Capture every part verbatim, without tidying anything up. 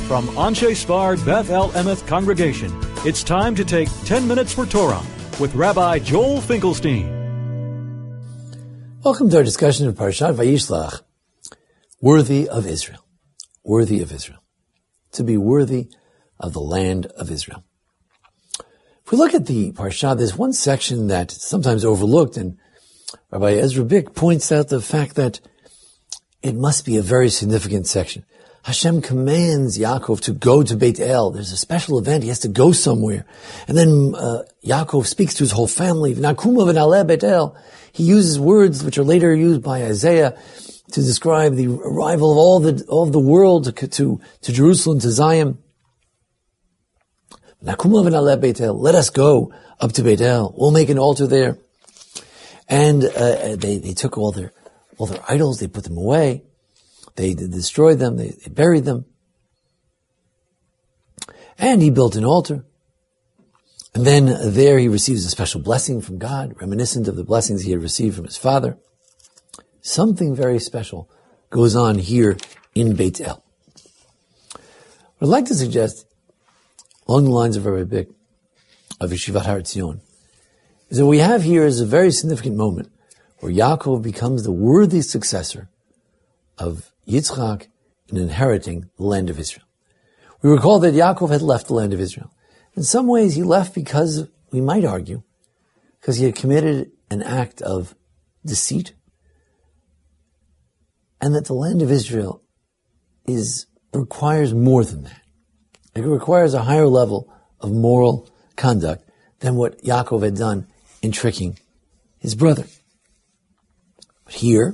From Anshe Sfard Beth El Emeth Congregation, it's time to take ten minutes for Torah with Rabbi Joel Finkelstein. Welcome to our discussion of Parashat Vayishlach, worthy of Israel. Worthy of Israel. To be worthy of the land of Israel. If we look at the Parashat, there's one section that's sometimes overlooked, and Rabbi Ezra Bick points out the fact that it must be a very significant section. Hashem commands Yaakov to go to Beit El. There's a special event. He has to go somewhere. And then uh, Yaakov speaks to his whole family. V'nakuma v'naleh Beit El. He uses words which are later used by Isaiah to describe the arrival of all the all of the world to, to, to Jerusalem, to Zion. V'nakuma v'naleh Beit El. Let us go up to Beit El. We'll make an altar there. And uh, they, they took all their all their idols. They put them away. They destroyed them, they, they buried them. And he built an altar. And then there he receives a special blessing from God, reminiscent of the blessings he had received from his father. Something very special goes on here in Beit El. What I'd like to suggest, along the lines of Rabbi Bick, of Yeshivat Har Etzion, is that what we have here is a very significant moment where Yaakov becomes the worthy successor of Yitzchak in inheriting the land of Israel. We recall that Yaakov had left the land of Israel. In some ways he left because, we might argue, because he had committed an act of deceit, and that the land of Israel is requires more than that. It requires a higher level of moral conduct than what Yaakov had done in tricking his brother. But here,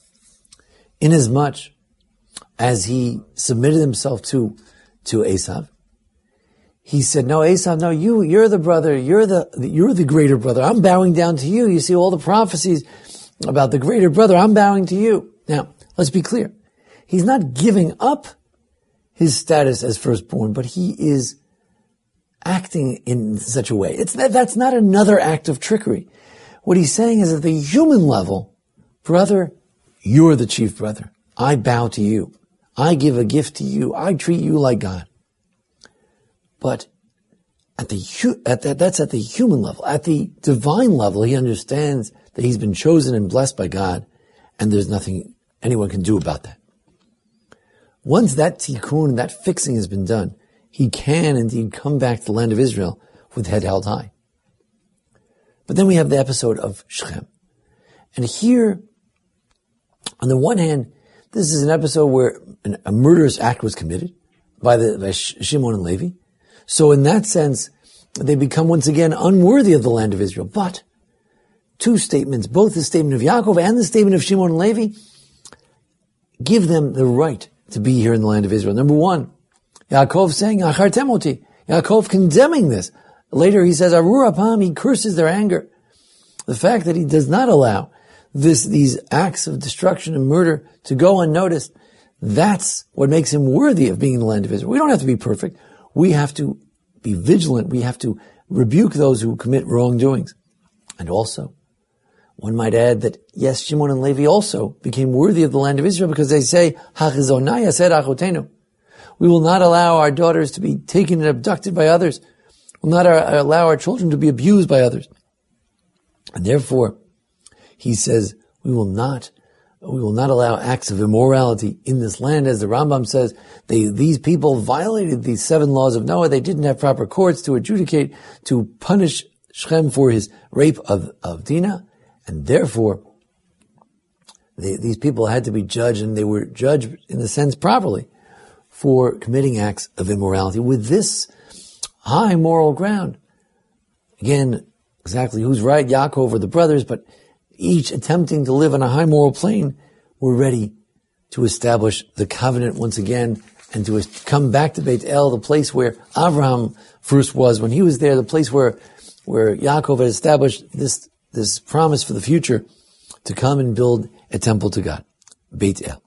inasmuch as he submitted himself to, to Esav, he said, no, Esav, no, you, you're the brother, you're the, you're the greater brother. I'm bowing down to you. You see all the prophecies about the greater brother. I'm bowing to you. Now, let's be clear. He's not giving up his status as firstborn, but he is acting in such a way. It's that, that's not another act of trickery. What he's saying is at the human level, brother, you're the chief brother. I bow to you. I give a gift to you. I treat you like God. But at the at that, that's at the human level. At the divine level, he understands that he's been chosen and blessed by God, and there's nothing anyone can do about that. Once that tikkun, that fixing has been done, he can indeed come back to the land of Israel with head held high. But then we have the episode of Shechem. And here, on the one hand, this is an episode where an, a murderous act was committed by the by Shimon and Levi. So in that sense, they become once again unworthy of the land of Israel. But two statements, both the statement of Yaakov and the statement of Shimon and Levi, give them the right to be here in the land of Israel. Number one, Yaakov saying, Achartem oti. Yaakov condemning this. Later he says, Arur apam, he curses their anger. The fact that he does not allow This, these acts of destruction and murder to go unnoticed, that's what makes him worthy of being in the land of Israel. We don't have to be perfect. We have to be vigilant. We have to rebuke those who commit wrongdoings. And also, one might add that, yes, Shimon and Levi also became worthy of the land of Israel because they say, Hachizonai ased achotenu. We will not allow our daughters to be taken and abducted by others. We will not allow our children to be abused by others. And therefore, he says, we will not, we will not allow acts of immorality in this land. As the Rambam says, they, these people violated the seven laws of Noah. They didn't have proper courts to adjudicate, to punish Shechem for his rape of, of Dinah. And therefore, they, these people had to be judged, and they were judged in a sense properly for committing acts of immorality with this high moral ground. Again, exactly who's right, Yaakov or the brothers, but each attempting to live on a high moral plane, were ready to establish the covenant once again and to come back to Beit El, the place where Abraham first was when he was there, the place where where Yaakov had established this this promise for the future to come and build a temple to God, Beit El.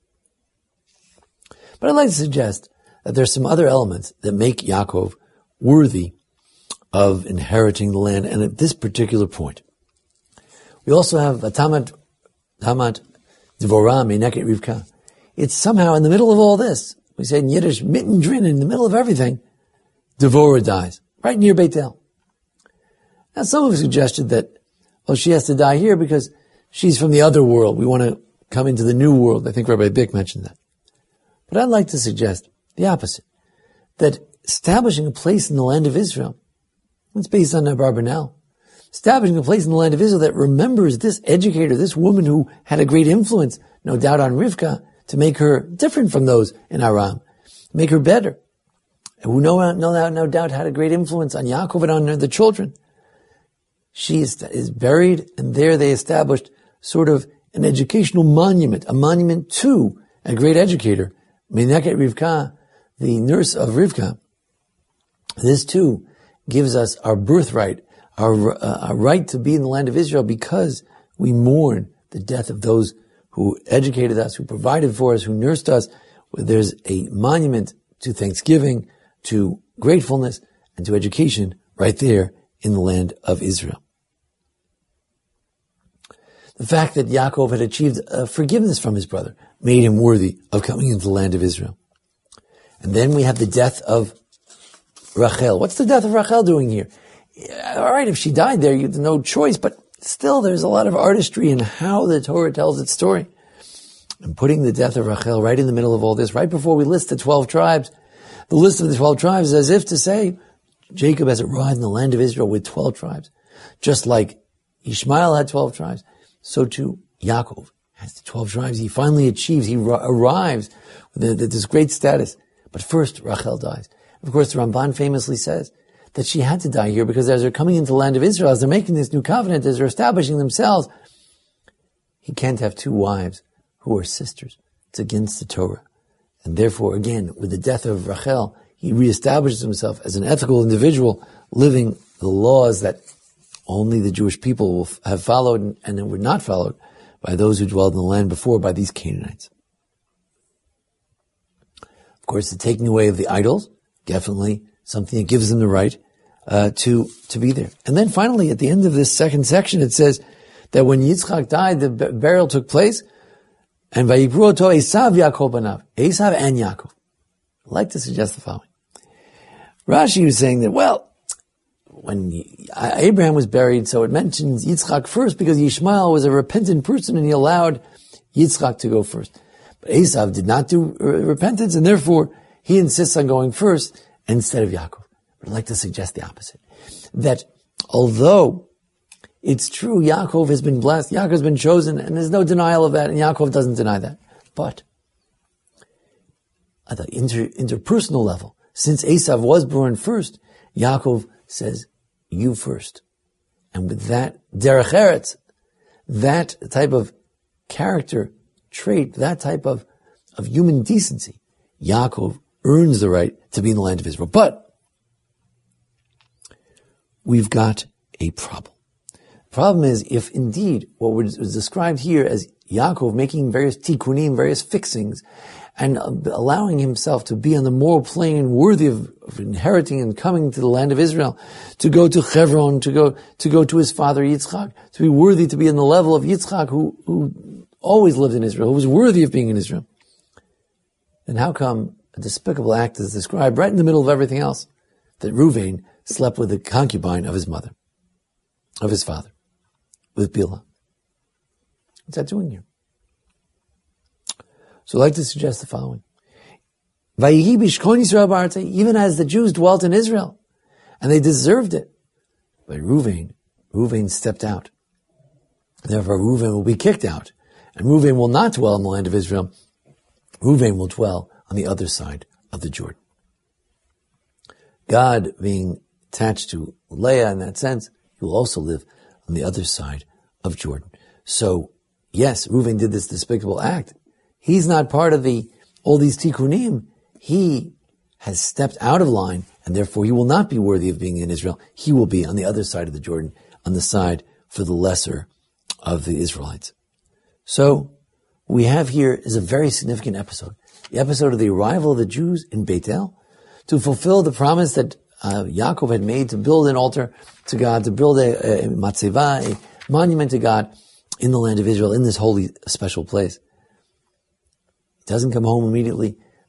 But I'd like to suggest that there's some other elements that make Yaakov worthy of inheriting the land, and at this particular point. We also have a Tamat, Tamat Dvorah Meineket Rivka. It's somehow in the middle of all this, we say in Yiddish, mittendrin, in the middle of everything, Devorah dies, right near Beit El. Now some have suggested that, well, she has to die here because she's from the other world. We want to come into the new world. I think Rabbi Bick mentioned that. But I'd like to suggest the opposite, that establishing a place in the land of Israel, it's based on Abarbanel, establishing a place in the land of Israel that remembers this educator, this woman who had a great influence, no doubt on Rivka, to make her different from those in Aram, make her better, and who no, no, no doubt had a great influence on Yaakov and on the children. She is, is buried, and there they established sort of an educational monument, a monument to a great educator, Meneket Rivka, the nurse of Rivka. This too gives us our birthright, our, uh, our right to be in the land of Israel, because we mourn the death of those who educated us, who provided for us, who nursed us. There's a monument to thanksgiving, to gratefulness, and to education right there in the land of Israel. The fact that Yaakov had achieved uh, forgiveness from his brother made him worthy of coming into the land of Israel. And then we have the death of Rachel. What's the death of Rachel doing here? All right, if she died there, you have no choice, but still there's a lot of artistry in how the Torah tells its story. And putting the death of Rachel right in the middle of all this, right before we list the twelve tribes, the list of the twelve tribes is as if to say, Jacob has arrived in the land of Israel with twelve tribes. Just like Ishmael had twelve tribes, so too Yaakov has the twelve tribes. He finally achieves, he arrives with this great status. But first, Rachel dies. Of course, the Ramban famously says that she had to die here because as they're coming into the land of Israel, as they're making this new covenant, as they're establishing themselves, he can't have two wives who are sisters. It's against the Torah. And therefore, again, with the death of Rachel, he reestablishes himself as an ethical individual, living the laws that only the Jewish people will have followed and were not followed by those who dwelled in the land before, by these Canaanites. Of course, the taking away of the idols, definitely something that gives them the right uh, to to be there. And then finally, at the end of this second section, it says that when Yitzchak died, the burial took place, and Vayikru oto Esav Yaakov banav, Esav and Yaakov. I'd like to suggest the following. Rashi was saying that, well, when Abraham was buried, so it mentions Yitzchak first because Yishmael was a repentant person and he allowed Yitzchak to go first. But Esav did not do repentance, and therefore he insists on going first instead of Yaakov. But I'd like to suggest the opposite. That although it's true Yaakov has been blessed, Yaakov has been chosen, and there's no denial of that, and Yaakov doesn't deny that. But at the inter, interpersonal level, since Esav was born first, Yaakov says, you first. And with that, derech eretz, that type of character trait, that type of, of human decency, Yaakov earns the right to be in the land of Israel. But we've got a problem. The problem is if indeed what was described here as Yaakov making various tikkunim, various fixings, and allowing himself to be on the moral plane worthy of, of inheriting and coming to the land of Israel, to go to Hebron, to go to go to his father Yitzchak, to be worthy to be in the level of Yitzchak, who, who always lived in Israel, who was worthy of being in Israel. Then how come a despicable act is described right in the middle of everything else, that Reuven slept with the concubine of his mother, of his father, with Bilhah? What's that doing here? So I'd like to suggest the following. Even as the Jews dwelt in Israel, and they deserved it, but Reuven, Reuven stepped out. Therefore Reuven will be kicked out, and Reuven will not dwell in the land of Israel. Reuven will dwell on the other side of the Jordan. God being attached to Leah in that sense, he will also live on the other side of Jordan. So, yes, Reuven did this despicable act. He's not part of the all these tikkunim. He has stepped out of line, and therefore he will not be worthy of being in Israel. He will be on the other side of the Jordan, on the side for the lesser of the Israelites. So, what we have here is a very significant episode. The episode of the arrival of the Jews in Beit El to fulfill the promise that uh, Yaakov had made to build an altar to God, to build a, a matzeva, a monument to God in the land of Israel, in this holy, special place. He doesn't come home immediately.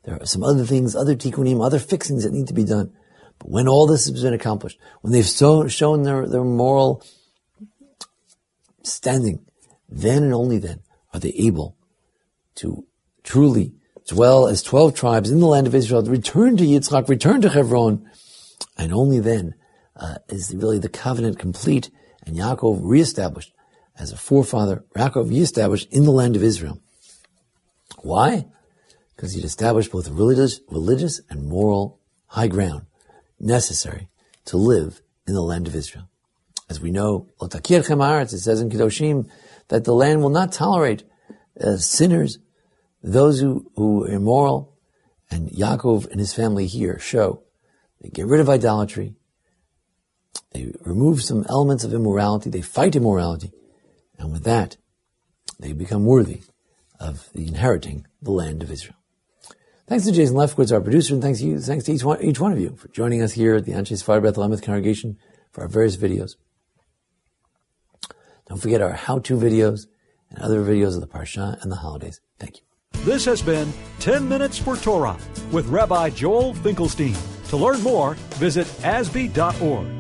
There are some other things, other tikkunim, other fixings that need to be done. But when all this has been accomplished, when they've so, shown their, their moral standing, then and only then are they able to truly dwell as twelve tribes in the land of Israel, to return to Yitzchak, return to Hebron, and only then uh, is really the covenant complete and Yaakov reestablished as a forefather, Yaakov reestablished in the land of Israel. Why? Because he'd established both religious, religious and moral high ground necessary to live in the land of Israel. As we know, Lo takir chem haaretz, it says in Kedoshim, that the land will not tolerate uh, sinners, those who, who are immoral, and Yaakov and his family here show they get rid of idolatry, they remove some elements of immorality, they fight immorality, and with that, they become worthy of the inheriting the land of Israel. Thanks to Jason Lefkowitz, our producer, and thanks to you, thanks to each one, each one of you for joining us here at the Anshe Sephardi Beth Elameth congregation for our various videos. Don't forget our how-to videos and other videos of the Parsha and the holidays. Thank you. This has been ten minutes for Torah with Rabbi Joel Finkelstein. To learn more, visit A S B I dot org.